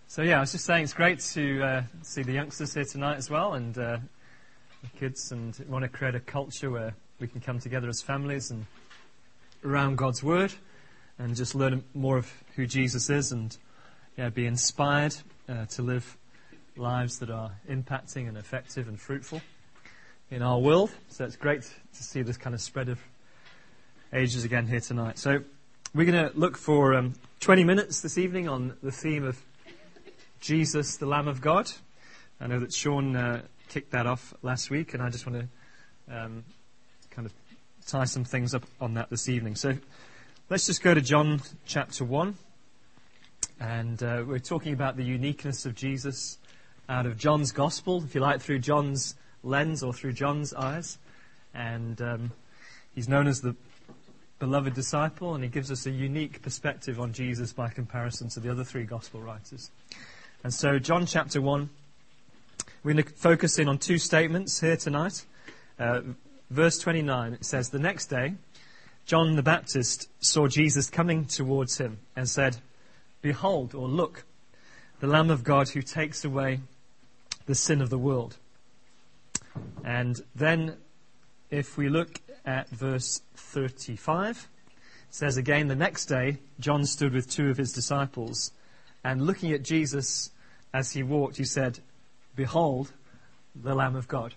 So I was just saying it's great to see the youngsters here tonight as well, and the kids, and want to create a culture where we can come together as families and around God's Word and just learn more of who Jesus is, and be inspired to live lives that are impacting and effective and fruitful in our world. So it's great to see this kind of spread of ages again here tonight. So we're going to look for 20 minutes this evening on the theme of Jesus, the Lamb of God. I know that Sean kicked that off last week, and I just want to kind of tie some things up on that this evening. So let's just go to John chapter 1. And we're talking about the uniqueness of Jesus out of John's Gospel, if you like, through John's lens or through John's eyes. And he's known as the beloved disciple, and he gives us a unique perspective on Jesus by comparison to the other three Gospel writers. And so John chapter 1, we're going to focus in on two statements here tonight. Verse 29, it says, "The next day, John the Baptist saw Jesus coming towards him and said, 'Behold,' or 'Look, the Lamb of God who takes away the sin of the world.'" And then if we look at verse 35, it says again, "The next day, John stood with two of his disciples, and looking at Jesus as he walked, he said, 'Behold, the Lamb of God.'"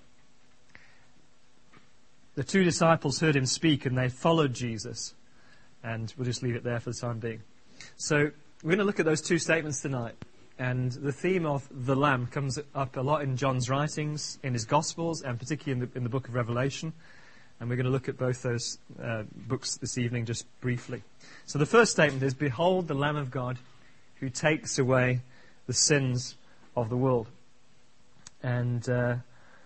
The two disciples heard him speak, and they followed Jesus. And we'll just leave it there for the time being. So we're going to look at those two statements tonight. And the theme of the Lamb comes up a lot in John's writings, in his Gospels, and particularly in the book of Revelation. And we're going to look at both those books this evening just briefly. So the first statement is, "Behold the Lamb of God who takes away the sins of the world." And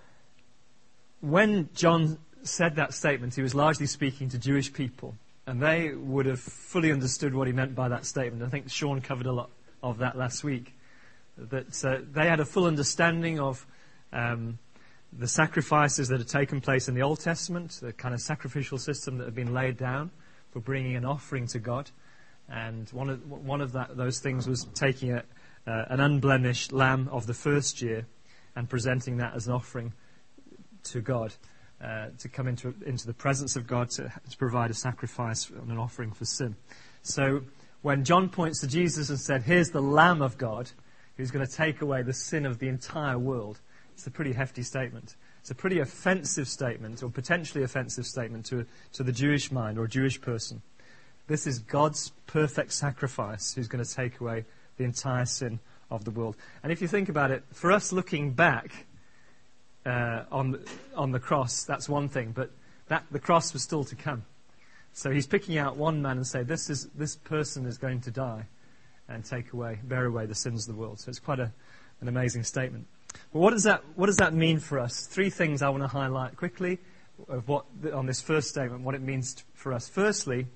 when John said that statement, he was largely speaking to Jewish people. And they would have fully understood what he meant by that statement. I think Sean covered a lot of that last week. That they had a full understanding of the sacrifices that had taken place in the Old Testament, the kind of sacrificial system that had been laid down for bringing an offering to God. And one of those things was taking an unblemished lamb of the first year and presenting that as an offering to God, to come into the presence of God to provide a sacrifice and an offering for sin. So when John points to Jesus and said, "Here's the Lamb of God who's going to take away the sin of the entire world," it's a pretty hefty statement. It's a pretty offensive statement, or potentially offensive statement to the Jewish mind or Jewish person. This is God's perfect sacrifice who's going to take away the entire sin of the world. And if you think about it, for us looking back on the cross, that's one thing, but the cross was still to come. So he's picking out one man and say, this person is going to die and bear away the sins of the world. So it's quite an amazing statement. But what does that mean for us? Three things I want to highlight quickly on this first statement, what it means for us. Firstly,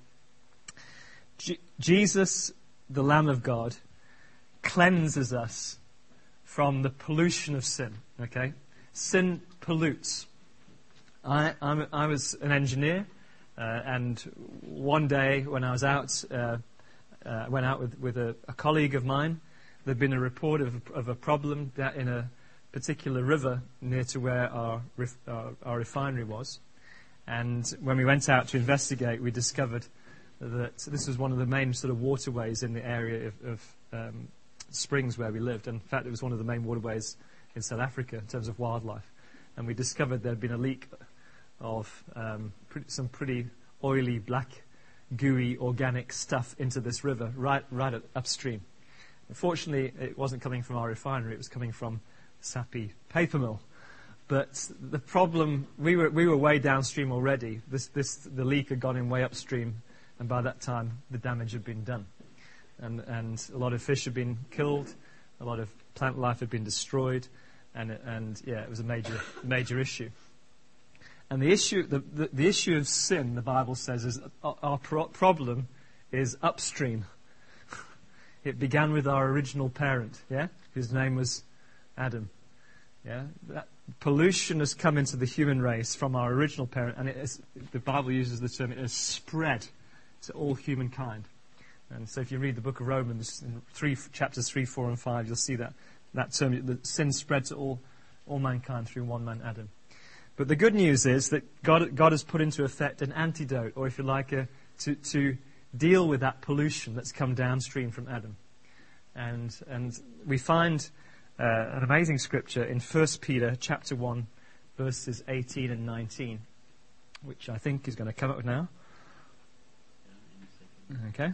Jesus, the Lamb of God, cleanses us from the pollution of sin. Okay, sin pollutes. I was an engineer, and one day when I was out, I went out with a colleague of mine. There'd been a report of a problem in a particular river near to where our refinery was. And when we went out to investigate, we discovered that this was one of the main sort of waterways in the area of springs where we lived. And in fact, it was one of the main waterways in South Africa in terms of wildlife. And we discovered there had been a leak of some pretty oily, black, gooey, organic stuff into this river right upstream. Unfortunately, it wasn't coming from our refinery, it was coming from Sappi paper mill. But the problem, we were way downstream already. The leak had gone in way upstream, and by that time the damage had been done. And a lot of fish had been killed, a lot of plant life had been destroyed, and it was a major issue. And the issue of sin, the Bible says, is our problem is upstream. It began with our original parent, whose name was Adam. That pollution has come into the human race from our original parent, and the Bible uses the term, it has spread to all humankind. And so if you read the book of Romans, in chapters 3, 4, and 5, you'll see that term, that sin spread to all mankind through one man, Adam. But the good news is that God has put into effect an antidote, or if you like, to deal with that pollution that's come downstream from Adam. And we find an amazing scripture in 1 Peter chapter 1, verses 18 and 19, which I think is going to come up now. Okay.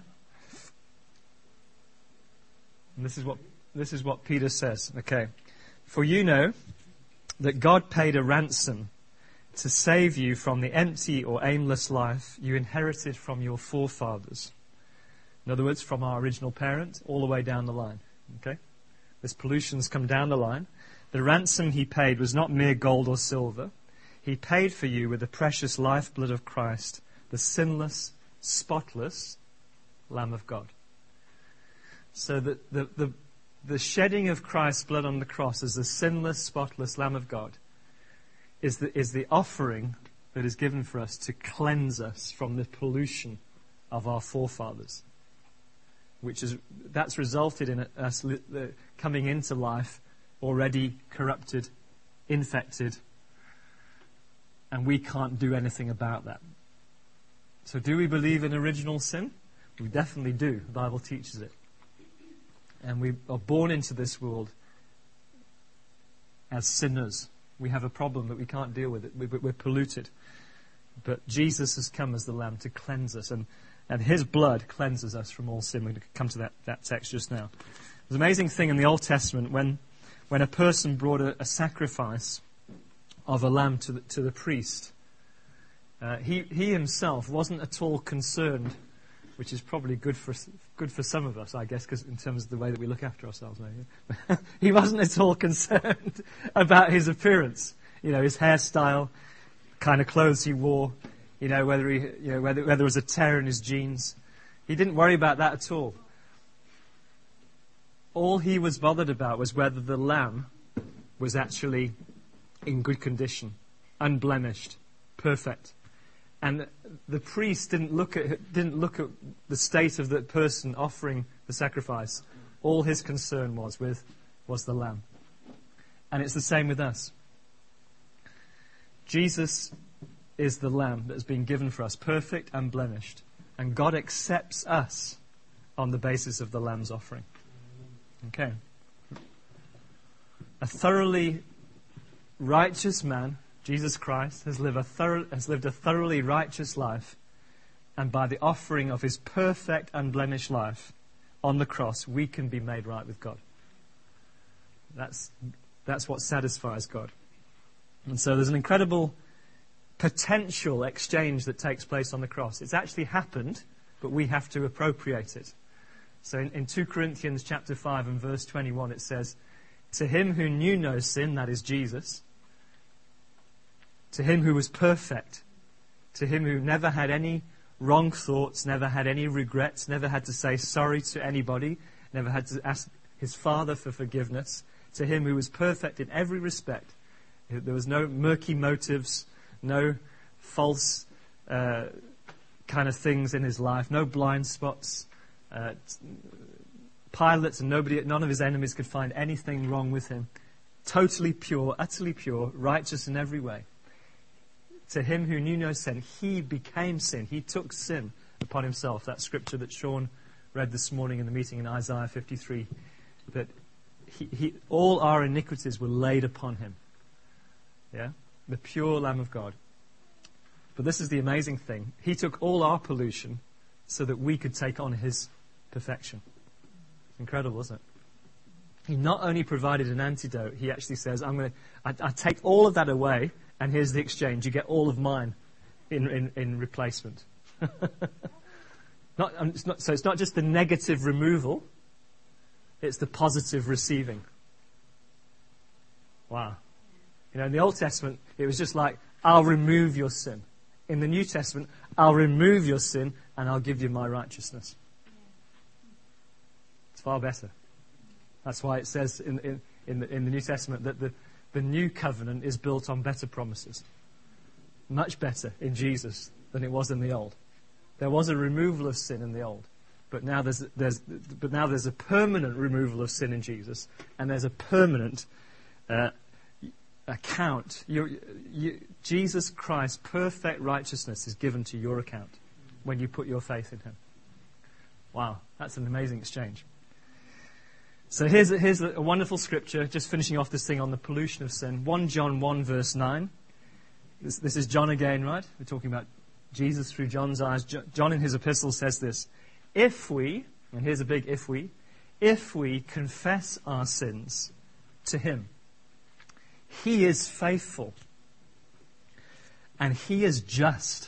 And this is what Peter says. Okay. For you know that God paid a ransom to save you from the empty or aimless life you inherited from your forefathers. In other words, from our original parent, all the way down the line. Okay? This pollution's come down the line. The ransom he paid was not mere gold or silver. He paid for you with the precious lifeblood of Christ, the sinless, spotless Lamb of God. So that the shedding of Christ's blood on the cross as the sinless, spotless Lamb of God is the offering that is given for us to cleanse us from the pollution of our forefathers. That's resulted in us coming into life already corrupted, infected, and we can't do anything about that. So do we believe in original sin? We definitely do. The Bible teaches it. And we are born into this world as sinners. We have a problem that we can't deal with it. We're polluted. But Jesus has come as the Lamb to cleanse us. And His blood cleanses us from all sin. We're going to come to that text just now. There's an amazing thing in the Old Testament when a person brought a sacrifice of a lamb to the priest. He himself wasn't at all concerned, which is probably good for some of us, I guess, because in terms of the way that we look after ourselves, maybe. He wasn't at all concerned about his appearance, his hairstyle, kind of clothes he wore, whether there was a tear in his jeans. He didn't worry about that at all. All he was bothered about was whether the lamb was actually in good condition, unblemished, perfect. And the priest didn't look at the state of the person offering the sacrifice. All his concern was the lamb. And it's the same with us. Jesus is the lamb that has been given for us, perfect and blemished. And God accepts us on the basis of the lamb's offering. Okay. A thoroughly righteous man, Jesus Christ, has lived a thoroughly righteous life, and by the offering of His perfect unblemished life on the cross, we can be made right with God. That's what satisfies God. And so there's an incredible potential exchange that takes place on the cross. It's actually happened, but we have to appropriate it. So in 2 Corinthians chapter 5 and verse 21, it says, "To Him who knew no sin," that is Jesus, to Him who was perfect, to Him who never had any wrong thoughts, never had any regrets, never had to say sorry to anybody, never had to ask His Father for forgiveness, to Him who was perfect in every respect. There was no murky motives, no false kind of things in His life, no blind spots. Pilate and none of His enemies could find anything wrong with Him. Totally pure, utterly pure, righteous in every way. To Him who knew no sin, He became sin. He took sin upon Himself. That scripture that Sean read this morning in the meeting in Isaiah 53. That all our iniquities were laid upon Him. Yeah? The pure Lamb of God. But this is the amazing thing. He took all our pollution so that we could take on His perfection. Incredible, isn't it? He not only provided an antidote, He actually says, I take all of that away, and here's the exchange. You get all of mine in replacement. So it's not just the negative removal, it's the positive receiving. Wow. In the Old Testament, it was just like, I'll remove your sin. In the New Testament, I'll remove your sin and I'll give you my righteousness. It's far better. That's why it says in the New Testament that the new covenant is built on better promises. Much better in Jesus than it was in the old. There was a removal of sin in the old, But now there's a permanent removal of sin in Jesus, and there's a permanent account. Jesus Christ's perfect righteousness is given to your account when you put your faith in him. Wow, that's an amazing exchange. So here's a wonderful scripture, just finishing off this thing on the pollution of sin. 1 John 1 verse 9. This is John again, right? We're talking about Jesus through John's eyes. John in his epistle says this: if we, and here's a big if we confess our sins to him, he is faithful and he is just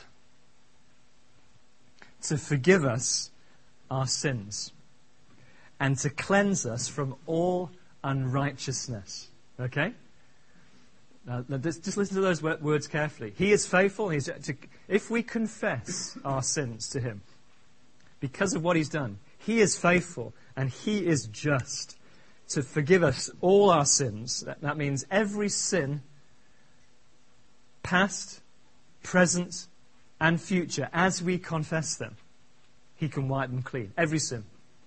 to forgive us our sins and to cleanse us from all unrighteousness. Okay? Now, just listen to those words carefully. He is faithful. If we confess our sins to him because of what he's done, he is faithful and he is just to forgive us all our sins. That means every sin, past, present, and future, as we confess them, he can wipe them clean. Every sin.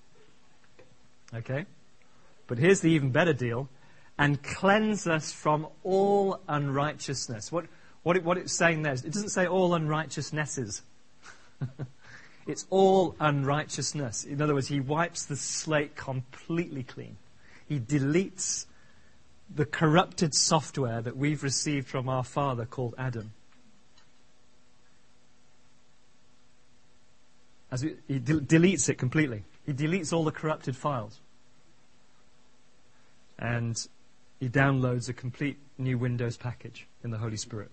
Okay? But here's the even better deal. And cleanse us from all unrighteousness. What it's saying there is, it doesn't say all unrighteousnesses. It's all unrighteousness. In other words, he wipes the slate completely clean. He deletes the corrupted software that we've received from our father called Adam. He deletes it completely. He deletes all the corrupted files. And he downloads a complete new Windows package in the Holy Spirit.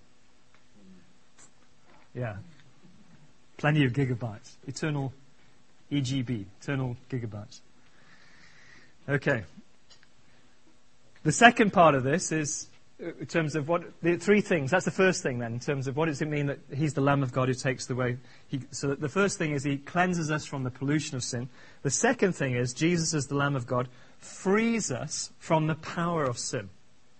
Yeah. Plenty of gigabytes. Eternal EGB, eternal gigabytes. Okay. The second part of this is in terms of the three things. That's the first thing then, in terms of what does it mean that he's the Lamb of God who takes the way. So the first thing is he cleanses us from the pollution of sin. The second thing is Jesus as the Lamb of God frees us from the power of sin.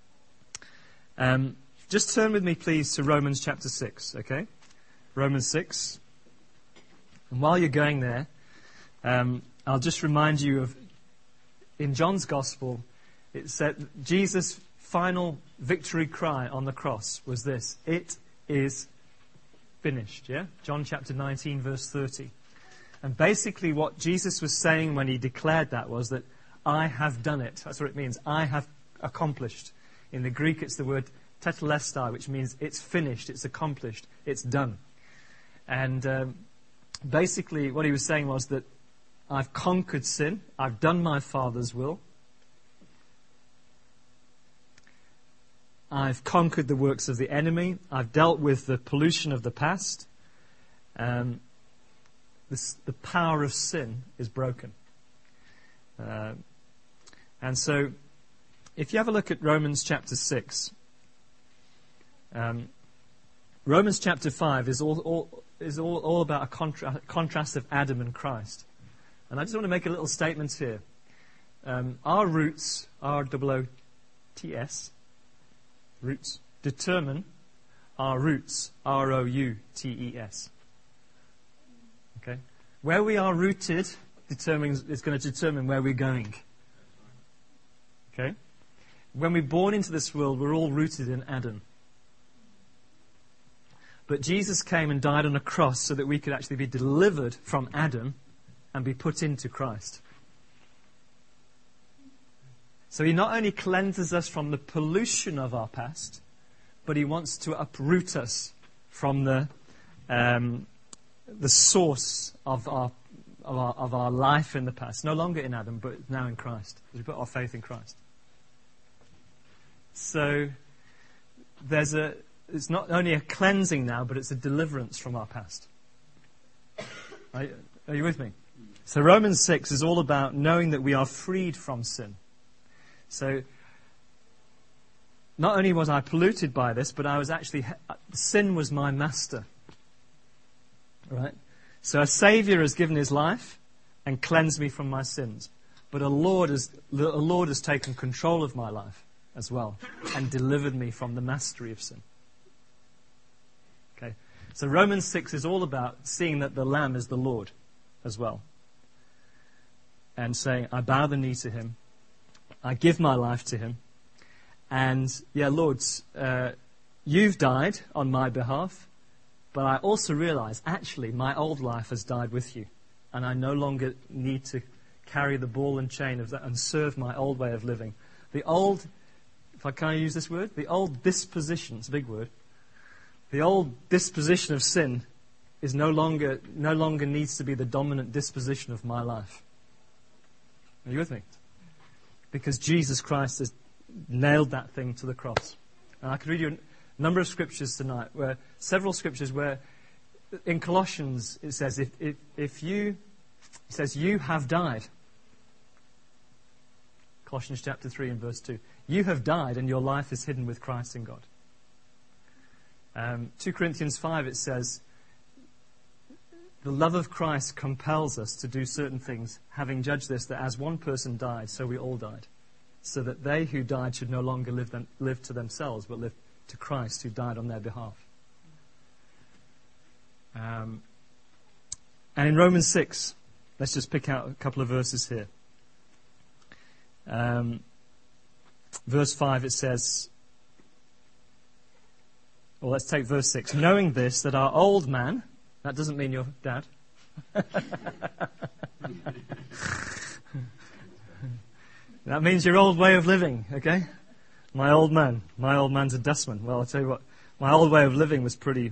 Just turn with me, please, to Romans chapter 6, okay? Romans 6. And while you're going there, I'll just remind you of, in John's Gospel, it said Jesus' final victory cry on the cross was this: it is finished, yeah? John chapter 19, verse 30. And basically what Jesus was saying when he declared that was that I have done it. That's what it means. I have accomplished. In the Greek, it's the word tetelestai, which means it's finished, it's accomplished, it's done. And basically what he was saying was that I've conquered sin, I've done my Father's will, I've conquered the works of the enemy, I've dealt with the pollution of the past, the power of sin is broken. And so, if you have a look at Romans chapter 6, Romans chapter 5 is all about a contrast of Adam and Christ. And I just want to make a little statement here. Our roots, R-O-O-T-S, roots, determine our roots, R-O-U-T-E-S. Okay? Where we are rooted is going to determine where we're going. Okay? When we're born into this world, we're all rooted in Adam. But Jesus came and died on a cross so that we could actually be delivered from Adam and be put into Christ. So he not only cleanses us from the pollution of our past, but he wants to uproot us from the source of our life in the past. No longer in Adam, but now in Christ. We put our faith in Christ. So it's not only a cleansing now, but it's a deliverance from our past. Are you with me? So Romans 6 is all about knowing that we are freed from sin. So not only was I polluted by this, but sin was my master. Right? So a Saviour has given his life and cleansed me from my sins. But a Lord has taken control of my life as well and delivered me from the mastery of sin. Okay. So Romans 6 is all about seeing that the Lamb is the Lord as well. and saying, I bow the knee to him. I give my life to him. And, yeah, Lord, you've died on my behalf, but I also realize, actually, my old life has died with you. And I no longer need to carry the ball and chain of that and serve my old way of living. The old, if I can use this word, the old disposition, it's a big word, the old disposition of sin is no longer needs to be the dominant disposition of my life. Are you with me? Because Jesus Christ has nailed that thing to the cross. And I could read you a number of scriptures tonight, several scriptures where in Colossians it says, it says, you have died. Colossians chapter 3 and verse 2. You have died and your life is hidden with Christ in God. 2 Corinthians 5 it says, the love of Christ compels us to do certain things, having judged this, that as one person died, so we all died. So that they who died should no longer live to themselves, but live to Christ who died on their behalf. And in Romans 6, let's just pick out a couple of verses here. Verse 5 it says, well, let's take verse 6. Knowing this, that our old man, that doesn't mean your dad. That means your old way of living, okay? My old man's a dustman. Well, I'll tell you what, my old way of living was pretty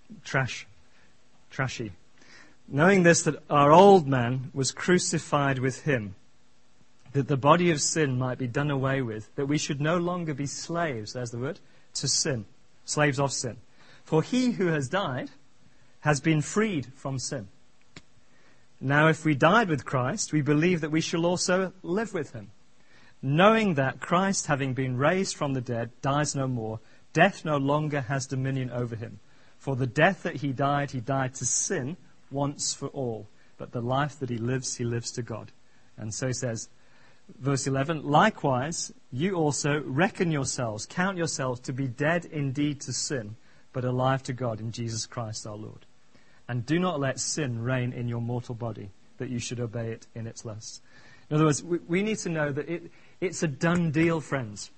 trashy. Knowing this, that our old man was crucified with him, that the body of sin might be done away with, that we should no longer be slaves, there's the word, to sin, slaves of sin. For he who has died has been freed from sin. Now if we died with Christ, we believe that we shall also live with him. Knowing that Christ, having been raised from the dead, dies no more, death no longer has dominion over him. For the death that he died to sin once for all. But the life that he lives to God. And so he says, verse 11, likewise, you also reckon yourselves, count yourselves to be dead indeed to sin, but alive to God in Jesus Christ our Lord. And do not let sin reign in your mortal body, that you should obey it in its lusts. In other words, we need to know that it's a done deal, friends.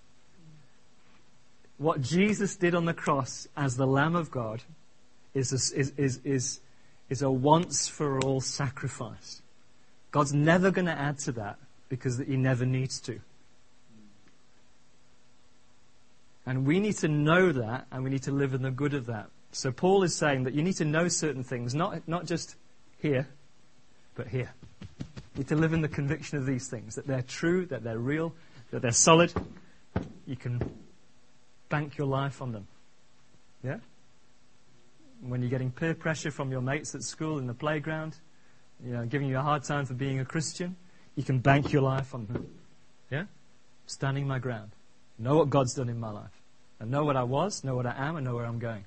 What Jesus did on the cross as the Lamb of God is a once-for-all sacrifice. God's never going to add to that because he never needs to. And we need to know that, and we need to live in the good of that. So Paul is saying that you need to know certain things, not just here, but here. You need to live in the conviction of these things, that they're true, that they're real, that they're solid. You can bank your life on them. Yeah? When you're getting peer pressure from your mates at school in the playground, giving you a hard time for being a Christian, you can bank your life on them. Yeah? Standing my ground. Know what God's done in my life. I know what I was, know what I am, and know where I'm going.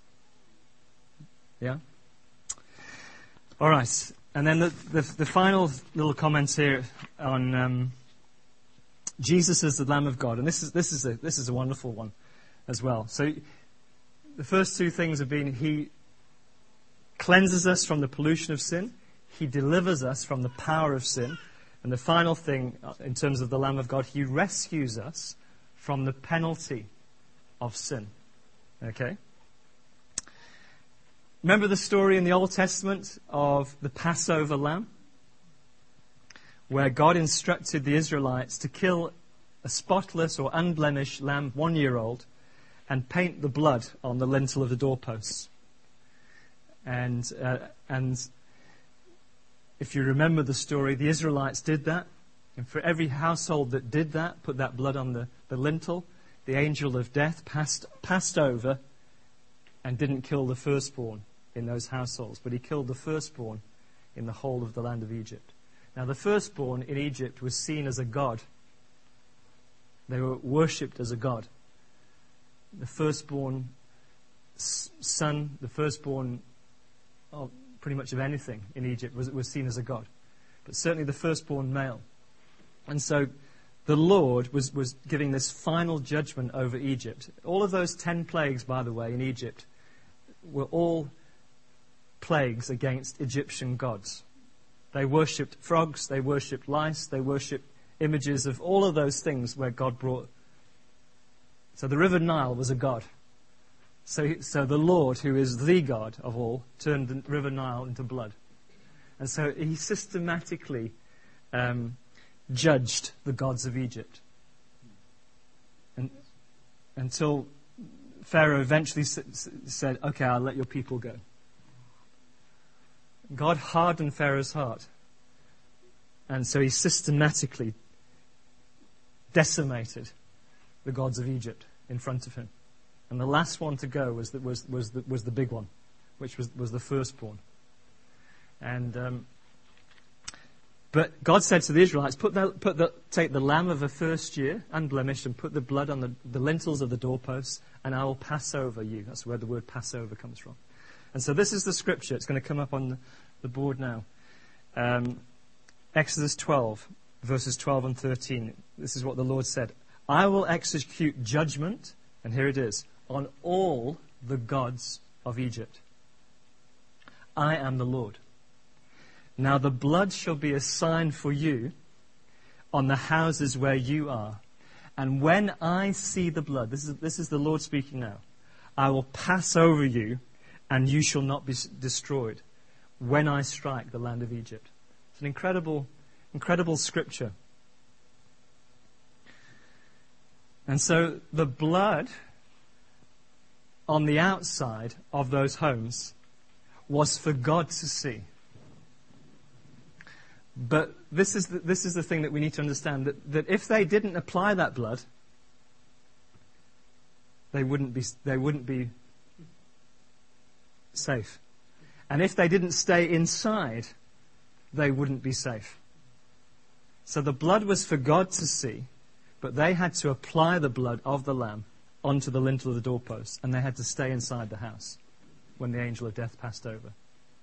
Yeah? All right. And then the final little comments here on Jesus as the Lamb of God. And this is a wonderful one as well. So the first two things have been he cleanses us from the pollution of sin. He delivers us from the power of sin. And the final thing, in terms of the Lamb of God, he rescues us from the penalty of sin. Okay? Remember the story in the Old Testament of the Passover lamb? Where God instructed the Israelites to kill a spotless or unblemished lamb, 1-year-old, and paint the blood on the lintel of the doorposts. And if you remember the story, the Israelites did that. And for every household that did that, put that blood on the lintel, the angel of death passed over and didn't kill the firstborn in those households, but he killed the firstborn in the whole of the land of Egypt. Now, the firstborn in Egypt was seen as a god. They were worshipped as a god. The firstborn son, the firstborn of pretty much of anything in Egypt was seen as a god. But certainly the firstborn male. And so the Lord was giving this final judgment over Egypt. All of those 10 plagues, by the way, in Egypt were all plagues against Egyptian gods. They worshipped frogs, they worshipped lice, they worshipped images of all of those things where God brought. So the River Nile was a god. So the Lord, who is the God of all, turned the River Nile into blood. And so he systematically judged the gods of Egypt. And until Pharaoh eventually said, okay, I'll let your people go. God hardened Pharaoh's heart. And so he systematically decimated the gods of Egypt in front of him. And the last one to go was the big one, which was the firstborn. And but God said to the Israelites, take the lamb of the first year, unblemished, and put the blood on the lintels of the doorposts, and I will pass over you. That's where the word Passover comes from. And so this is the scripture. It's going to come up on the board now. Exodus 12, verses 12 and 13. This is what the Lord said. I will execute judgment, and here it is, on all the gods of Egypt. I am the Lord. Now the blood shall be a sign for you on the houses where you are. And when I see the blood, this is the Lord speaking now, I will pass over you, and you shall not be destroyed when I strike the land of Egypt. It's an incredible, incredible scripture. And so the blood on the outside of those homes was for God to see. But this is the thing that we need to understand, that if they didn't apply that blood, they wouldn't be safe. And if they didn't stay inside, they wouldn't be safe. So the blood was for God to see, but they had to apply the blood of the lamb onto the lintel of the doorpost, and they had to stay inside the house when the angel of death passed over.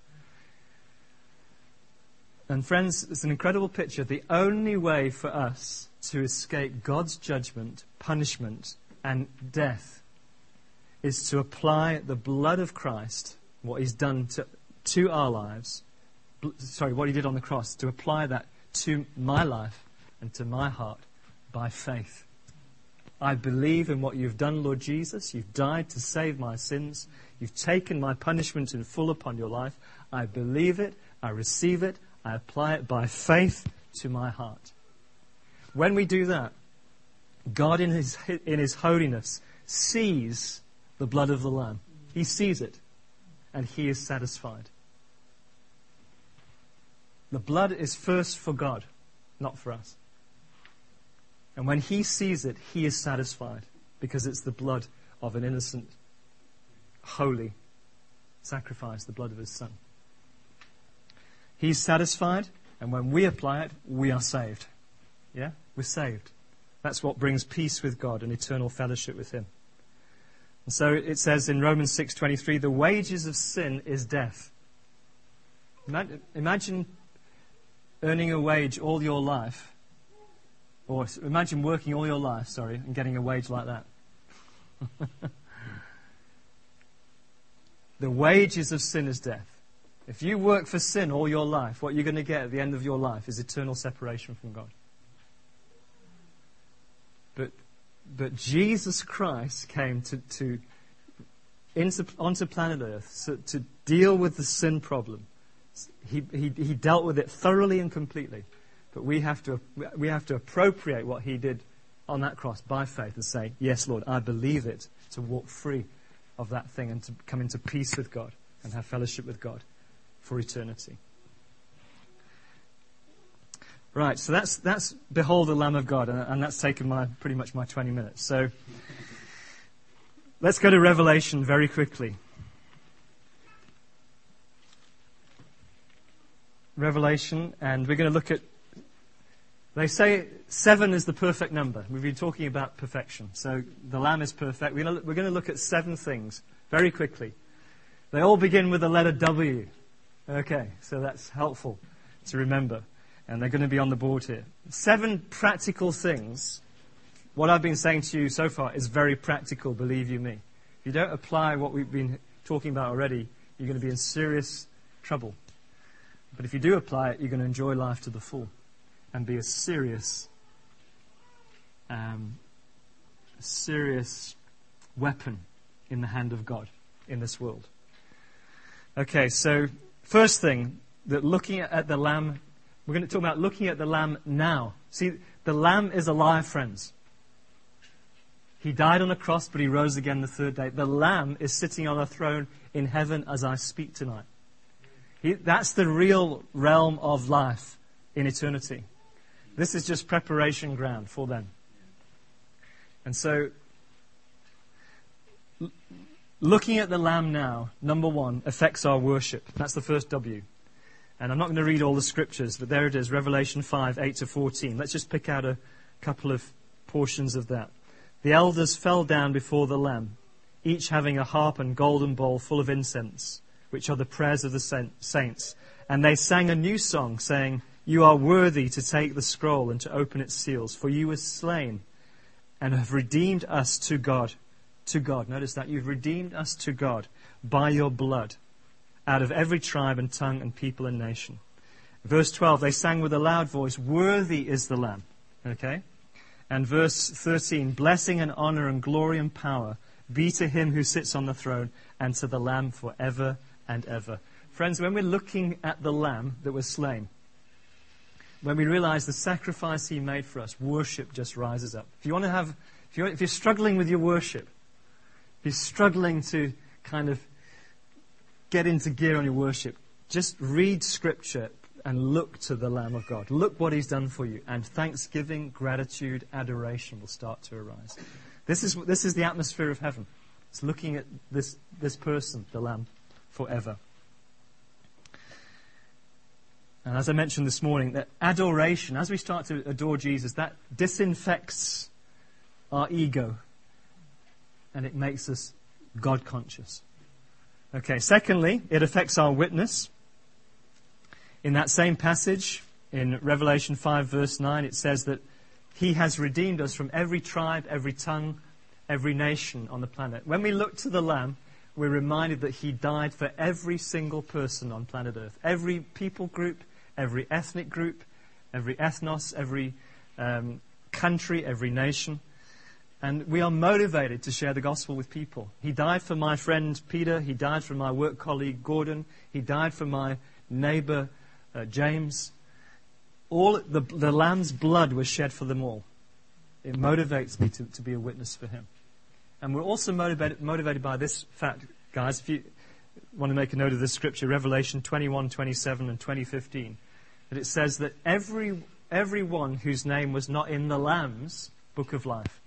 And friends, it's an incredible picture. The only way for us to escape God's judgment, punishment, and death is to apply the blood of Christ, what he's done to our lives, what he did on the cross, to apply that to my life and to my heart by faith. I believe in what you've done, Lord Jesus. You've died to save my sins. You've taken my punishment in full upon your life. I believe it. I receive it. I apply it by faith to my heart. When we do that, God in his holiness sees the blood of the Lamb. He sees it, and he is satisfied. The blood is first for God, not for us. And when he sees it, he is satisfied, because it's the blood of an innocent, holy sacrifice, the blood of his Son. He's satisfied, and when we apply it, we are saved. Yeah? We're saved. That's what brings peace with God and eternal fellowship with him. And so it says in Romans 6:23, the wages of sin is death. Imagine earning a wage all your life, or imagine working all your life, and getting a wage like that. The wages of sin is death. If you work for sin all your life, what you're going to get at the end of your life is eternal separation from God. But Jesus Christ came onto planet Earth to deal with the sin problem. He dealt with it thoroughly and completely. But we have to appropriate what he did on that cross by faith and say, yes, Lord, I believe it, to walk free of that thing and to come into peace with God and have fellowship with God for eternity. Right, so that's Behold the Lamb of God, and that's taken pretty much my 20 minutes. So let's go to Revelation very quickly. Revelation, and we're going to look at, they say 7 is the perfect number. We've been talking about perfection. So the Lamb is perfect. We're going to look at 7 things very quickly. They all begin with the letter W. Okay, so that's helpful to remember. And they're going to be on the board here. 7 practical things. What I've been saying to you so far is very practical, believe you me. If you don't apply what we've been talking about already, you're going to be in serious trouble. But if you do apply it, you're going to enjoy life to the full and be a serious weapon in the hand of God in this world. Okay, so first thing, that looking at the Lamb, we're going to talk about looking at the Lamb now. See, the Lamb is alive, friends. He died on a cross, but he rose again the third day. The Lamb is sitting on a throne in heaven as I speak tonight. That's the real realm of life in eternity. This is just preparation ground for them. And so, looking at the Lamb now, number one, affects our worship. That's the first W. And I'm not going to read all the scriptures, but there it is, Revelation 5, 8 to 14. Let's just pick out a couple of portions of that. The elders fell down before the Lamb, each having a harp and golden bowl full of incense, which are the prayers of the saints. And they sang a new song, saying, "You are worthy to take the scroll and to open its seals, for you were slain and have redeemed us to God. To God." Notice that. You've redeemed us to God by your blood, out of every tribe and tongue and people and nation. Verse 12, they sang with a loud voice, "Worthy is the Lamb." Okay? And verse 13, "Blessing and honor and glory and power be to him who sits on the throne and to the Lamb forever and ever." Friends, when we're looking at the Lamb that was slain, when we realize the sacrifice he made for us, worship just rises up. If you're struggling with your worship, if you're struggling to kind of get into gear on your worship, just read Scripture and look to the Lamb of God. Look what he's done for you. And thanksgiving, gratitude, adoration will start to arise. This is the atmosphere of heaven. It's looking at this person, the Lamb, forever. And as I mentioned this morning, that adoration, as we start to adore Jesus, that disinfects our ego and it makes us God conscious. Okay, secondly, it affects our witness. In that same passage, in Revelation 5 verse 9, it says that he has redeemed us from every tribe, every tongue, every nation on the planet. When we look to the Lamb, we're reminded that he died for every single person on planet Earth. Every people group, every ethnic group, every ethnos, every country, every nation. And we are motivated to share the gospel with people. He died for my friend Peter. He died for my work colleague Gordon. He died for my neighbor James. All the Lamb's blood was shed for them all. It motivates me to be a witness for him. And we're also motivated by this fact, guys. If you want to make a note of this scripture, Revelation 21, 27 and 20:15, that it says that everyone whose name was not in the Lamb's book of life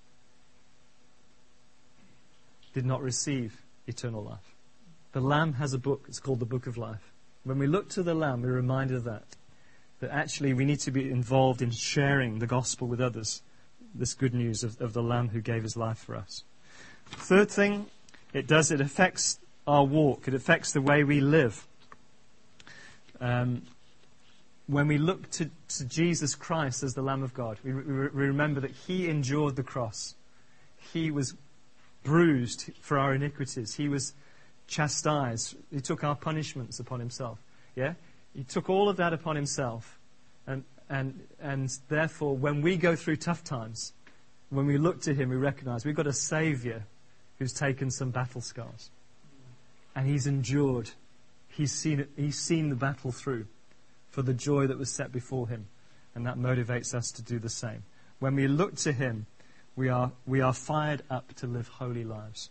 did not receive eternal life. The Lamb has a book. It's called the Book of Life. When we look to the Lamb, we're reminded of that actually we need to be involved in sharing the gospel with others, this good news of the Lamb who gave his life for us. Third thing it affects our walk. It affects the way we live. When we look to Jesus Christ as the Lamb of God, we remember that he endured the cross. He was bruised for our iniquities. He was chastised. He took our punishments upon himself. Yeah? He took all of that upon himself. And therefore, when we go through tough times, when we look to him, we recognize we've got a Savior who's taken some battle scars. And he's endured. He's seen the battle through for the joy that was set before him. And that motivates us to do the same. When we look to him, we are fired up to live holy lives.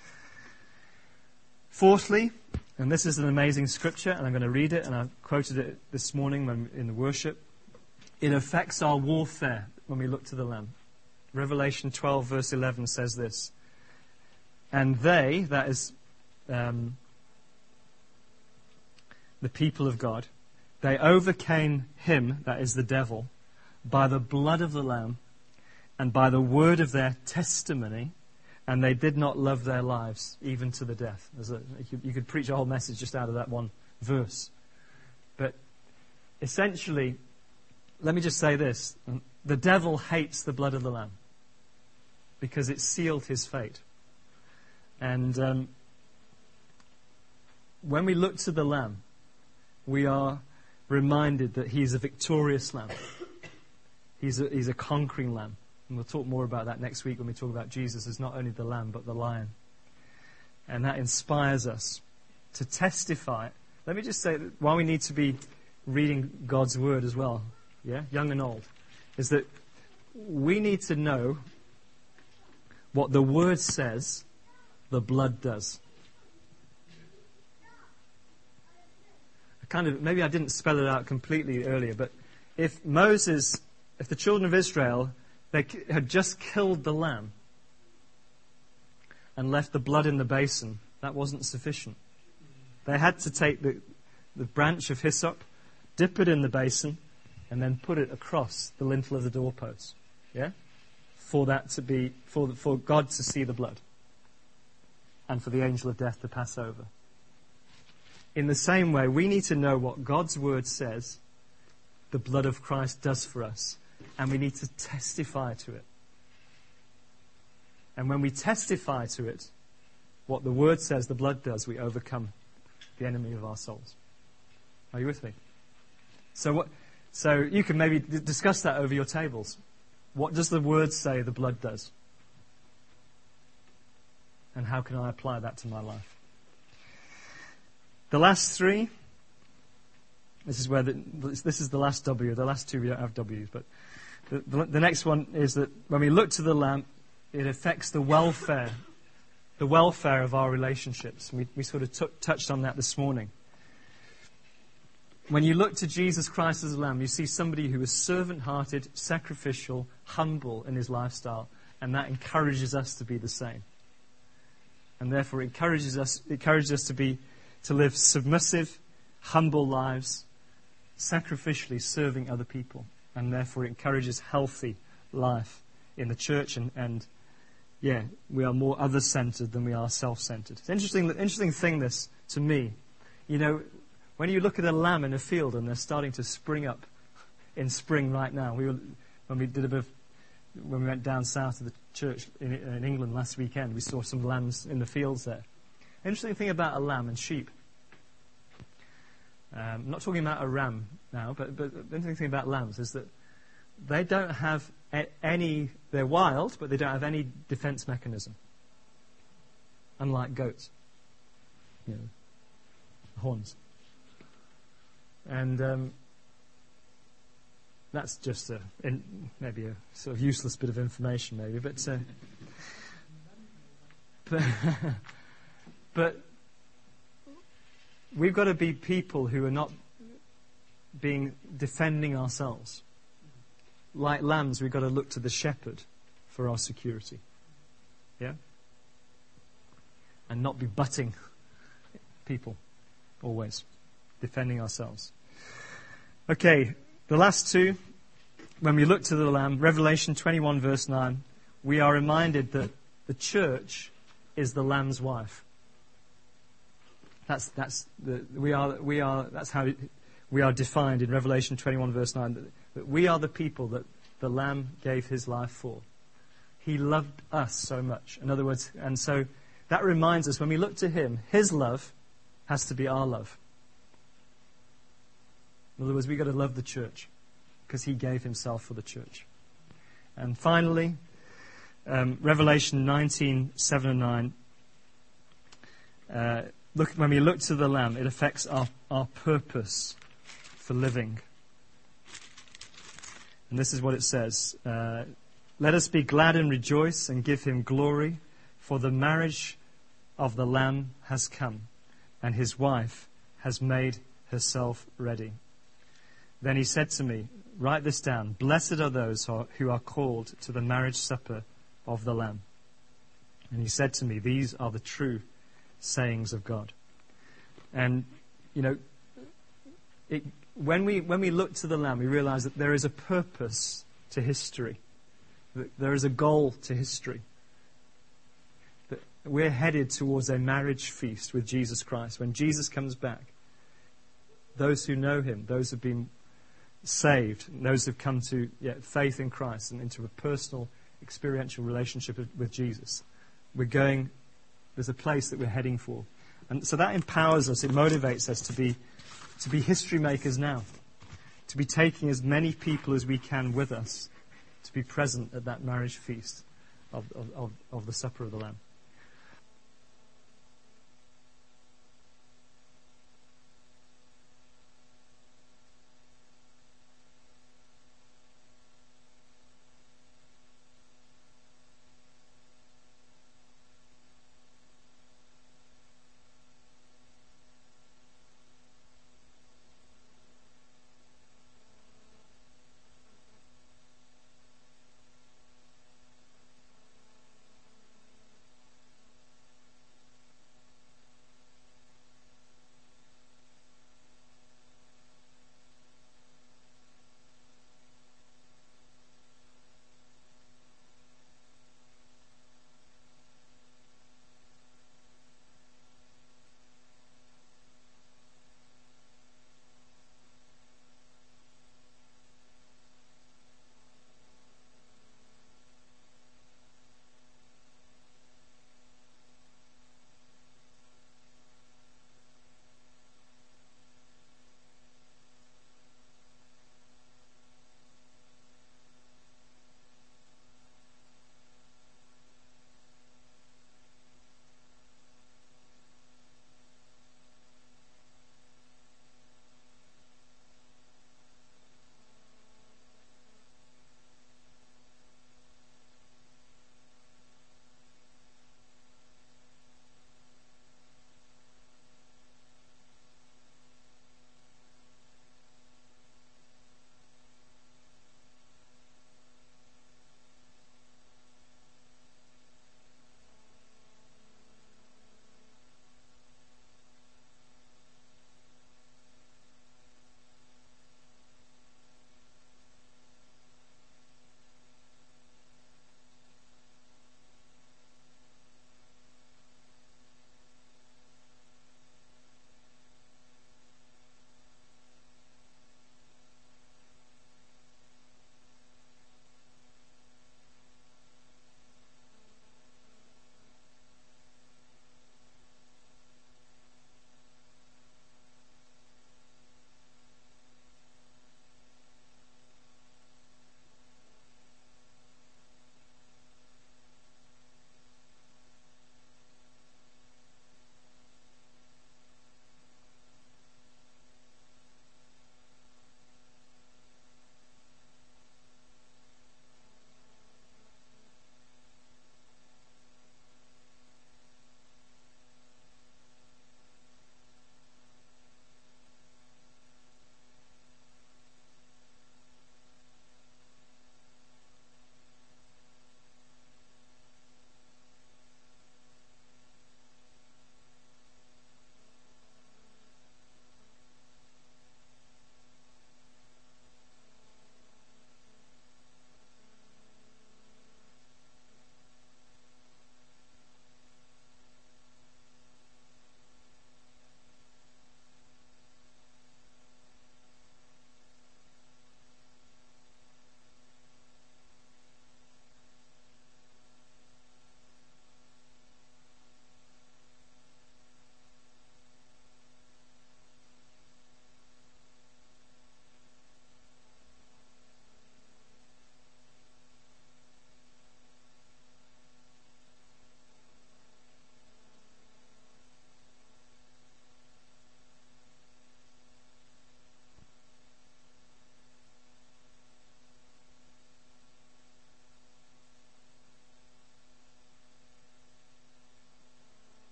Fourthly, and this is an amazing scripture, and I'm going to read it, and I quoted it this morning in the worship. It affects our warfare when we look to the Lamb. Revelation 12 verse 11 says this, "And they," that is the people of God, "they overcame him," that is the devil, "by the blood of the Lamb and by the word of their testimony, and they did not love their lives even to the death." You could preach a whole message just out of that one verse. But essentially, let me just say this. The devil hates the blood of the Lamb because it sealed his fate. And when we look to the Lamb, we are reminded that He's a victorious Lamb. He's a conquering Lamb. And we'll talk more about that next week when we talk about Jesus as not only the Lamb but the Lion. And that inspires us to testify. Let me just say that why we need to be reading God's Word as well, young and old, is that we need to know what the Word says the blood does. Maybe I didn't spell it out completely earlier, but if the children of Israel, they had just killed the lamb and left the blood in the basin, that wasn't sufficient. They had to take the branch of hyssop, dip it in the basin, and then put it across the lintel of the doorpost. Yeah? For God to see the blood. And for the angel of death to pass over. In the same way, we need to know what God's Word says the blood of Christ does for us. And we need to testify to it. And when we testify to it, what the Word says the blood does, we overcome the enemy of our souls. Are you with me? So you can maybe discuss that over your tables. What does the Word say the blood does? And how can I apply that to my life? The last three, this is the last W. The last two we don't have W's, but the next one is that when we look to the Lamb, it affects the welfare of our relationships. We sort of touched on that this morning. When you look to Jesus Christ as a Lamb, you see somebody who is servant-hearted, sacrificial, humble in his lifestyle, and that encourages us to be the same. And therefore, it encourages us to live submissive, humble lives, sacrificially serving other people, and therefore it encourages healthy life in the church. And we are more other-centered than we are self-centered. It's interesting thing this to me. You know, when you look at a lamb in a field and they're starting to spring up in spring right now. When we went down south to the church in England last weekend, we saw some lambs in the fields there. Interesting thing about a lamb and sheep. I'm not talking about a ram now, but the interesting thing about lambs is that they don't have they're wild, but they don't have any defense mechanism. Unlike goats. Horns. And that's just maybe a sort of useless bit of information, maybe. But we've got to be people who are not defending ourselves. Like lambs, we've got to look to the shepherd for our security. Yeah? And not be butting people, always. Defending ourselves. Okay, the last two. When we look to the Lamb, Revelation 21 verse 9, we are reminded that the church is the Lamb's wife. That's how we are defined in Revelation 21 verse 9. That we are the people that the Lamb gave his life for. He loved us so much. In other words, and so that reminds us when we look to him, his love has to be our love. In other words, we've got to love the church because he gave himself for the church. And finally, Revelation 19, 7 and 9. When we look to the Lamb, it affects our purpose for living. And this is what it says. Let us be glad and rejoice and give him glory, for the marriage of the Lamb has come, and his wife has made herself ready. Then he said to me, write this down. Blessed are those who are called to the marriage supper of the Lamb. And he said to me, these are the true sayings of God. And, when we look to the Lamb, we realize that there is a purpose to history. That there is a goal to history. That we're headed towards a marriage feast with Jesus Christ. When Jesus comes back, those who know him, those who have been saved, those who have come to faith in Christ and into a personal, experiential relationship with Jesus, there's a place that we're heading for. And so that empowers us, it motivates us to be to be history makers now, to be taking as many people as we can with us, to be present at that marriage feast of the supper of the Lamb.